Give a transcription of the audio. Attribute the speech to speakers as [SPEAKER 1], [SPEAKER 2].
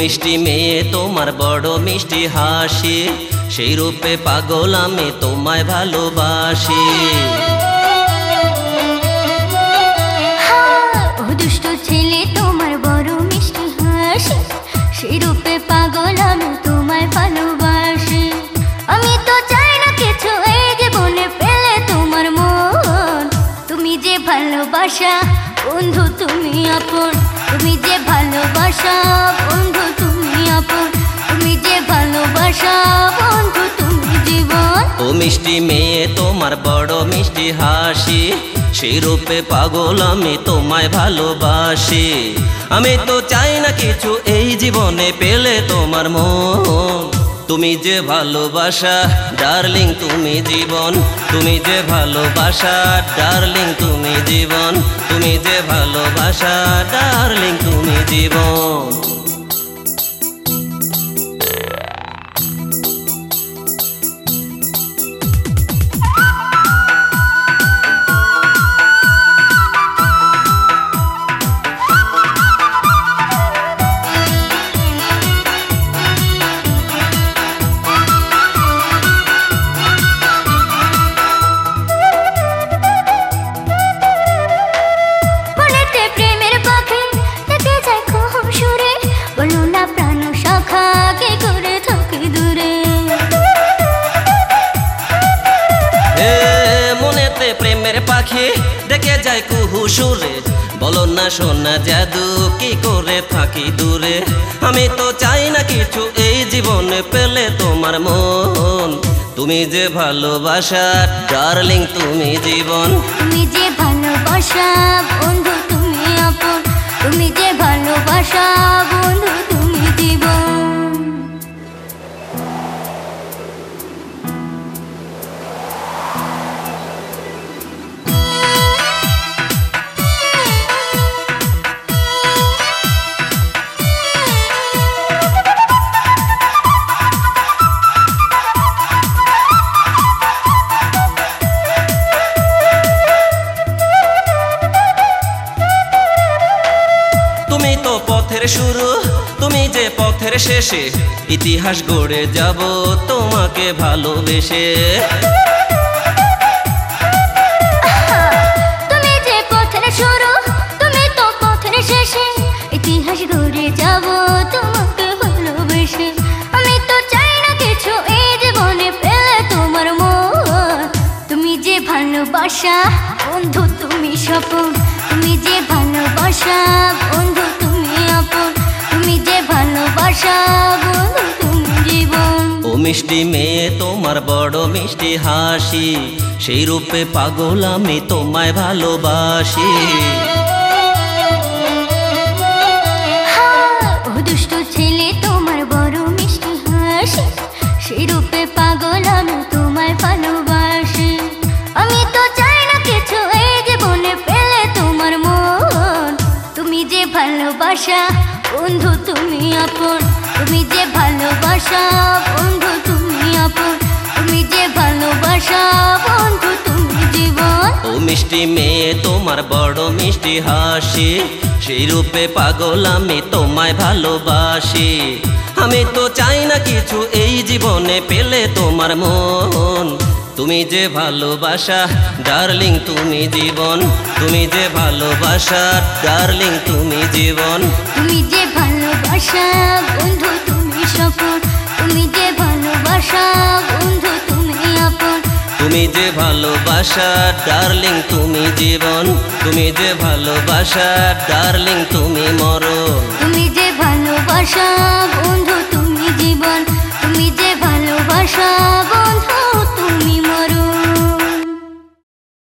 [SPEAKER 1] মিষ্টি মেয়ে তোমার বড় মিষ্টি হাসি, সেই রূপে পাগল আমি তোমায় ভালোবাসি।
[SPEAKER 2] ও দুষ্ট ছেলে তোমার বড় মিষ্টি হাসি, সেই রূপে পাগল আমি তোমায় ভালোবাসি। আমি তো চাই না কিছু এই জীবনে পেলে তোমার মন, তুমি যে ভালোবাসা বন্ধু তুমি আপন, তুমি যে ভালোবাসা বন্ধু তুমি আপন, তুমি যে ভালোবাসা বন্ধু তুমি জীবন।
[SPEAKER 1] ও মিষ্টি মেয়ে তোমার বড় মিষ্টি হাসি, সেই রূপে পাগল আমি তোমায় ভালোবাসি। আমি তো চাই না কিছু এই জীবনে পেলে তোমার মন, তুমি যে ভালোবাসা ডার্লিং তুমি জীবন, তুমি যে ভালোবাসা ডার্লিং তুমি জীবন, তুমি যে ভালোবাসা ডার্লিং তুমি জীবন। প্রেমের পাখি ডেকে যায় কুহু সুরে, বলো না সোনা জাদু কি করে থাকি দূরে। আমি তো চাই না কিছু এই জীবনে পেলে তোমার মন, তুমি যে ভালোবাসা ডার্লিং তুমি জীবন,
[SPEAKER 2] তুমি যে ভালোবাসা বন্ধু তুমি আপন, তুমি যে ভালোবাসা বন্ধু তুমি জীবন।
[SPEAKER 1] তুমি তো পথের শুরু, তুমি যে পথের শেষে, ইতিহাস গড়ে যাব তোমাকে ভালোবেসে।
[SPEAKER 2] তুমি যে পথের শুরু, তুমি তো পথের শেষে, ইতিহাস গড়ে যাব তোমাকে ভালোবেসে। আমি তো চাই না কিছু এই জীবনে পেলে তোমার মন, তুমি যে ভালোবাসা বন্ধু তুমি স্বপন, তুমি যে ভালোবাসা বন্ধু তুমি আপন, তুমি যে ভালোবাসা বন্ধু তুমি জীবন।
[SPEAKER 1] ও মিষ্টি মেয়ে তোমার বড় মিষ্টি হাসি, সেই রূপে পাগল আমি তোমায় ভালোবাসি।
[SPEAKER 2] ও দুষ্ট ছেলে তোমার বড় মিষ্টি হাসি, সেই রূপে পাগল আমি তোমায় ভালোবাসি। আমি তো চাই না কিছু এই জীবনে পেলে তোমার মন, তুমি যে ভালোবাসা বন্ধু তুমি আপন, তুমি যে ভালোবাসা বন্ধু তুমি আপন, তুমি যে ভালোবাসা বন্ধু তুমি জীবন।
[SPEAKER 1] ও মিষ্টি মেয়ে তোমার বড় মিষ্টি হাসি, সেই রূপে পাগল আমি তোমায় ভালোবাসি। আমি তো চাই না কিছু এই জীবনে পেলে তোমার মন, তুমি যে ভালোবাসা ডার্লিং তুমি জীবন, তুমি যে ভালোবাসা ডার্লিং তুমি জীবন,
[SPEAKER 2] তুমি যে ভালোবাসা বন্ধু তুমি স্বপন, তুমি যে ভালোবাসা বন্ধু তুমি আপন,
[SPEAKER 1] তুমি যে ভালোবাসা ডার্লিং তুমি জীবন, তুমি যে ভালোবাসা ডার্লিং তুমি মরণ,
[SPEAKER 2] তুমি যে ভালোবাসা বন্ধু তুমি জীবন, তুমি যে ভালোবাসা বন্ধু তুমি মরণ।